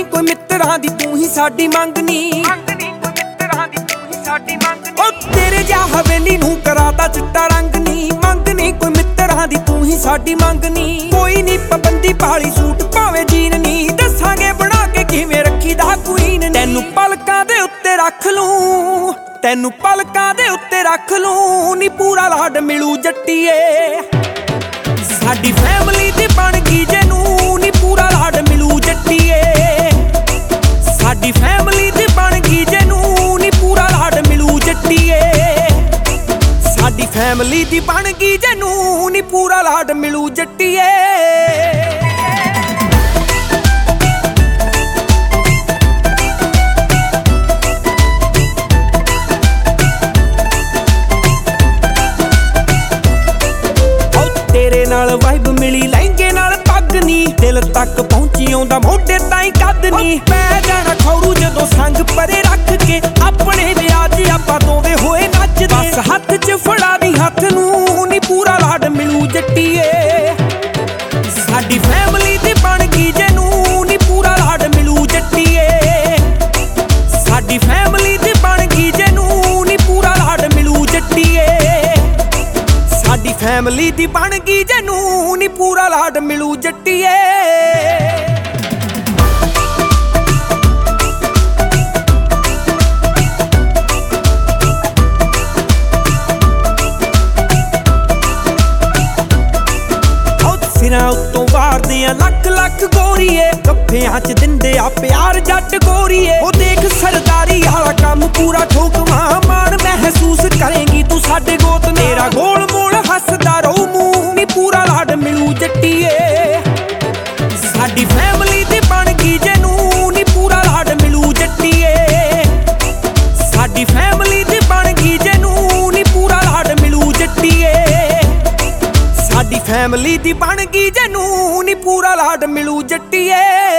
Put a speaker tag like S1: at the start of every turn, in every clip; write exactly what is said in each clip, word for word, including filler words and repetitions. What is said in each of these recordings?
S1: ਮੰਗਨੀ ਕੋਈ ਮਿੱਤਰਾਂ ਦੀ ਤੂੰ ਹੀ ਸਾਡੀ ਮੰਗਨੀ ਓ ਤੇਰੇ ਜਾ ਹਵੇਲੀ ਨੂੰ ਕਰਾਤਾ ਚਿੱਟਾ ਰੰਗ ਨੀ ਮੰਗਨੀ ਕੋਈ ਮਿੱਤਰਾਂ ਦੀ ਤੂੰ ਹੀ ਸਾਡੀ ਮੰਗਨੀ ਕੋਈ ਨੀ ਪਾਬੰਦੀ ਪਾਲੀ ਸੂਟ ਭਾਵੇਂ ਜੀਨ ਨੀ ਦੱਸਾਂਗੇ ਬਣਾ ਕੇ ਕਿਵੇਂ ਰੱਖੀ ਦਾ ਕੁਈਨ ਤੈਨੂੰ ਪਲਕਾਂ ਦੇ ਉੱਤੇ ਰੱਖ ਲੂੰ ਤੈਨੂੰ ਪਲਕਾਂ ਦੇ ਉੱਤੇ ਰੱਖ ਲੂੰ ਨੀ ਪੂਰਾ ਲਾਡ ਮਿਲੂ ਜੱਟੀਏ ਸਾਡੀ ਫੈਮਿਲੀ ਦੀ ਬਣ ਗਈ ਜੇ ਨੂੰ ਨੀ ਪੂਰਾ ਲਾਡ ਮਿਲੂ ਜੱਟੀਏ ਸਾਡੀ ਫੈਮਿਲੀ ਦੀ ਬਣ ਗਈ ਜੇ ਨੂੰ ਨੀ ਪੂਰਾ ਲਾਡ ਮਿਲੂ ਜੱਟੀਏ ਸਾਡੀ ਫੈਮਿਲੀ ਦੀ ਬਣ ਗਈ ਜੇ ਨੂੰ ਨੀ ਪੂਰਾ ਲਾਡ ਮਿਲੂ ਜੱਟੀਏ ਤੇਰੇ ਨਾਲ ਵਾਈਬ ਮਿਲੀ ਲਹਿੰਗੇ ਨਾਲ ਪੱਗ ਨੀ ਦਿਲ ਤੱਕ ਪਹੁੰਚੀ ਆਉਂਦਾ ਮੋਢੇ ਤਾਈਂ ਕੱਦ ਨੀ ਪੈ ਜਾਣਾ ਖੌਰੂ ਜਦੋਂ ਸੰਗ ਪਰੇ ਰੱਖ ਕੇ ਆਪਣੇ ਵਿਆਹ 'ਚ ਆਪਾਂ ਦੋਵੇਂ ਹੋਏ ਨੱਚਦੇ ਬਸ ਹੱਥ 'ਚ ਫੜਾ ਦੀ ਹੱਥ ਨੂੰ ਨੀ ਪੂਰਾ ਲਾਡ ਮਿਲੂ ਜੱਟੀਏ ਸਾਡੀ ਫੈਮਿਲੀ ਦੀ ਬਣ ਗਈ ਜੇ ਨੂੰ ਨੀ ਪੂਰਾ ਲਾਡ ਮਿਲੂ ਜੱਟੀਏ ਸਾਡੀ ਫੈਮਿਲੀ ਦੀ ਬਣ ਗਈ ਜੇ ਨੂੰ ਨੀ ਪੂਰਾ ਲਾਡ ਮਿਲੂ ਜੱਟੀਏ ਸਾਡੀ ਫੈਮਿਲੀ ਦੀ ਬਣ ਗਈ ਜੇ ਨੂੰ ਨੀ ਪੂਰਾ ਲਾਡ ਮਿਲੂ ਜੱਟੀਏ ਸਿਰਾਂ ਉੱਤੋਂ ਵਾਰਦੇ ਆ ਲੱਖ ਲੱਖ ਗੋਰੀਏ ਗੱਫਿਆਂ 'ਚ ਦਿੰਦੇ ਆ ਪਿਆਰ ਜੱਟ ਗੋਰੀਏ ਉਹ ਦੇਖ ਸਰਦਾਰੀ ਵਾਲਾ ਕੰਮ ਪੂਰਾ ਠੋਕਵਾ ਮਾਣ ਮਹਿਸੂਸ ਕਰੇਂਗੀ ਤੂੰ ਸਾਡੇ ਗੋਤ ਤੇਰਾ ਗੋਲ ਮੋਲ ਹੱਸਦਾ ਰਹੂ ਮੂੰਹ ਨੀ ਪੂਰਾ ਲਾਡ ਮਿਲੂ ਜੱਟੀਏ ਸਾਡੀ ਫੈਮਿਲੀ ਦੀ ਬਣ ਗਈ ਜੇ ਨੂੰ ਨੀ ਪੂਰਾ ਲਾਡ ਮਿਲੂ ਜੱਟੀਏ ਸਾਡੀ ਫੈਮਿਲੀ ਦੀ ਬਣ ਗਈ ਜੇ ਨੂੰ ਨੀ ਪੂਰਾ ਲਾਡ ਮਿਲੂ ਜੱਟੀਏ ਸਾਡੀ ਫੈਮਿਲੀ ਦੀ ਬਣ ਗਈ ਜੇ ਨੂੰ ਨੀ ਪੂਰਾ ਲਾਡ ਮਿਲੂ ਜੱਟੀਏ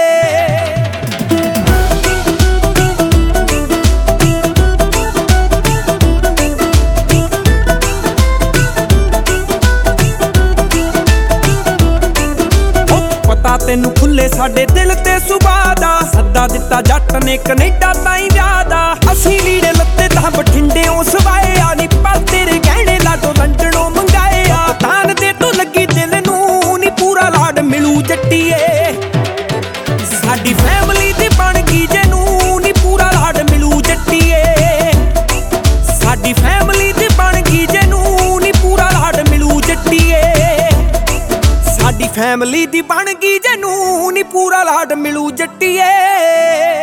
S1: ਤੈਨੂੰ ਖੁੱਲੇ ਸਾਡੇ ਦਿਲ ਤੇ ਸੁਭਾਅ ਦਾ ਸੱਦਾ ਦਿੱਤਾ ਜੱਟ ਨੇ ਕੈਨੇਡਾ ਤਾਈਂ ਜ਼ਿਆਦਾ ਅਸੀਂ ਲੀੜੇ ਲੱਤੇ ਤਾਂ ਬਠਿੰਡਿਓਂ ਸਵਾਏ ਆ ਨੀ ਪਰ ਤੇਰੇ ਗਹਿਣੇ ਲਾਡੋ ਲੰਡਨੋਂ ਮੰਗਾਏ ਆ ਤਾਨ ਦੇ ਤੂੰ ਲੱਗੀ ਦਿਲ ਨੂੰ ਨੀ ਪੂਰਾ ਲਾਡ ਮਿਲੂ ਜੱਟੀਏ ਸਾਡੀ ਫੈਮਿਲੀ ਦੀ ਬਣ ਗਈ ਜੇ ਨੂੰ ਨੀ ਪੂਰਾ ਲਾਡ ਮਿਲੂ ਜੱਟੀਏ ਸਾਡੀ ਫੈਮਿਲੀ ਦੀ ਬਣ ਗਈ ਜੇ ਨੂੰ ਨੀ ਪੂਰਾ ਲਾਡ ਮਿਲੂ ਜੱਟੀਏ ਸਾਡੀ ਫੈਮਿਲੀ ਦੀ ਬਣ ਗਈ ਜੇ ਨੂੰ ਨੀ ਪੂਰਾ ਲਾਡ ਮਿਲੂ ਜੱਟੀਏ।